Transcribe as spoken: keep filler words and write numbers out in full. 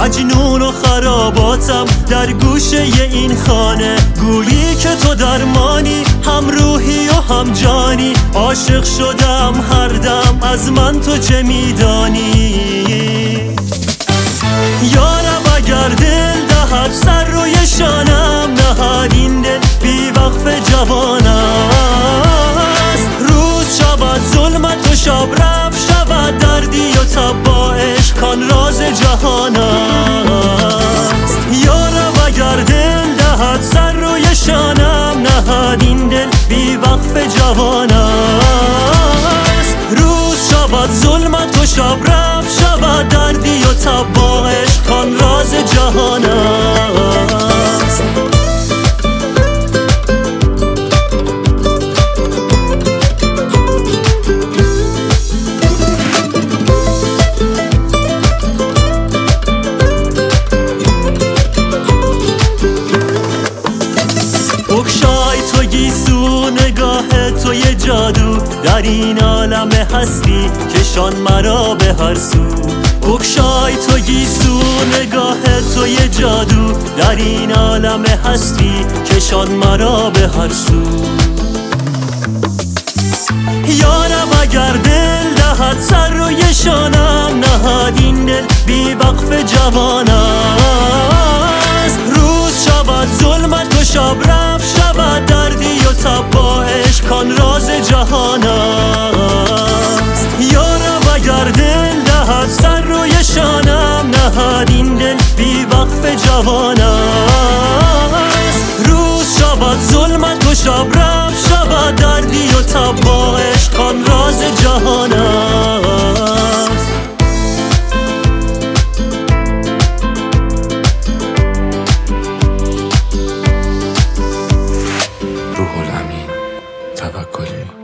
مجنون و خراباتم در گوشه این خانه، گویی که تو درمانی، هم روحی و هم جانی. عاشق شدم هر دم، از من تو چه میدانی؟ یارب اگر دل دهد سر روی شانم، نهاد این دل بی وقف جوان است. روز شود ظلمت و شب رفت شود دردی و تب با عشق کان راز جهان است. یارب اگر دل دهد سر روی شانم، نهاد این دل بی وقف جوان است. روز شود ظلمت و شب رفت شود دردی و تب با عشق کان راز جهان است. بگشای تو گیسو نگاه تو یه جادو، در این عالم هستی کشان مرا به هر سو. بگشای تو گیسو نگاه تو یه جادو، در این عالم هستی کشان مرا به هر سو. یارب اگر دل دهد سر روی شانم، نهاد این دل بی وقف جوان است. روز شود ظلمت و شب رفت شود دردی و تب با عشق کان راز جهان است. یارب اگر دل دهد سر روی شانم، نهاد این دل بی وقف جوان است. روز شود ظلمت و شب رفت شود دردی و تب با عشق کان راز جهان است. روح الامین توکلی